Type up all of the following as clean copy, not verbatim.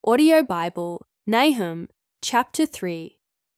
Audio Bible, Nahum, chapter 3.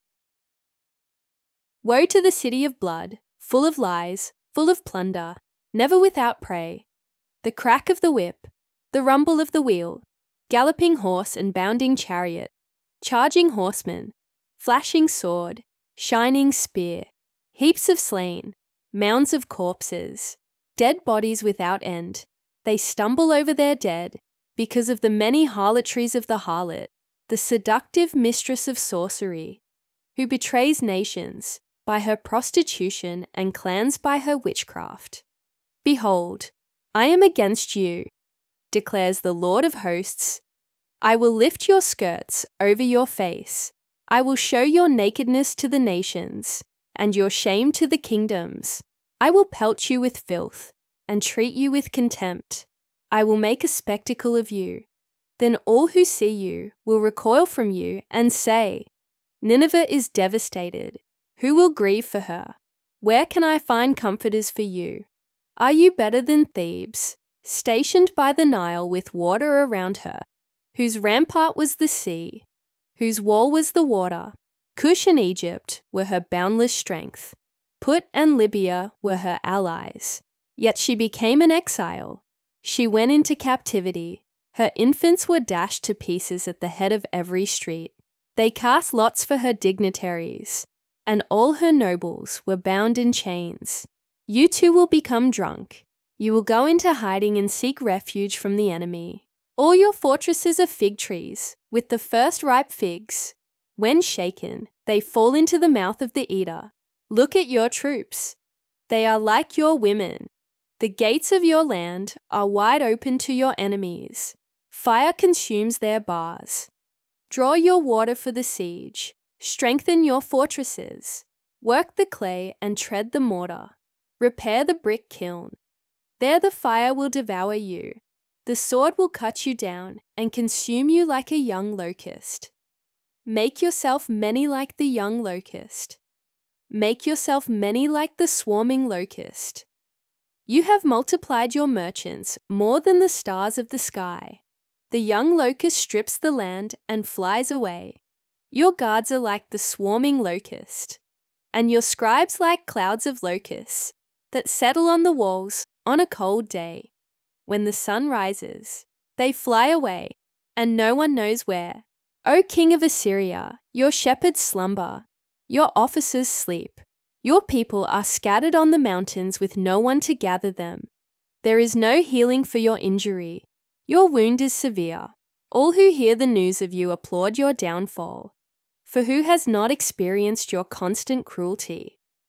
Woe to the city of blood, full of lies, full of plunder, never without prey. The crack of the whip, the rumble of the wheel, galloping horse and bounding chariot, charging horsemen, flashing sword, shining spear, heaps of slain, mounds of corpses, dead bodies without end. They stumble over their dead because of the many harlotries of the harlot, the seductive mistress of sorcery, who betrays nations by her prostitution and clans by her witchcraft. Behold, I am against you, declares the Lord of hosts. I will lift your skirts over your face. I will show your nakedness to the nations, and your shame to the kingdoms. I will pelt you with filth, and treat you with contempt. I will make a spectacle of you. Then all who see you will recoil from you and say, Nineveh is devastated. Who will grieve for her? Where can I find comforters for you? Are you better than Thebes, stationed by the Nile with water around her, whose rampart was the sea, whose wall was the water? Cush and Egypt were her boundless strength. Put and Libya were her allies. Yet she became an exile. She went into captivity. Her infants were dashed to pieces at the head of every street. They cast lots for her dignitaries, and all her nobles were bound in chains. You too will become drunk. You will go into hiding and seek refuge from the enemy. All your fortresses are fig trees, with the first ripe figs. When shaken, they fall into the mouth of the eater. Look at your troops. They are like your women. The gates of your land are wide open to your enemies. Fire consumes their bars. Draw your water for the siege. Strengthen your fortresses. Work the clay and tread the mortar. Repair the brick kiln. There the fire will devour you. The sword will cut you down and consume you like a young locust. Make yourself many like the young locust. Make yourself many like the swarming locust. You have multiplied your merchants more than the stars of the sky. The young locust strips the land and flies away. Your guards are like the swarming locust, and your scribes like clouds of locusts that settle on the walls on a cold day. When the sun rises, they fly away, and no one knows where. O king of Assyria, your shepherds slumber, your officers sleep. Your people are scattered on the mountains with no one to gather them. There is no healing for your injury. Your wound is severe. All who hear the news of you applaud your downfall. For who has not experienced your constant cruelty?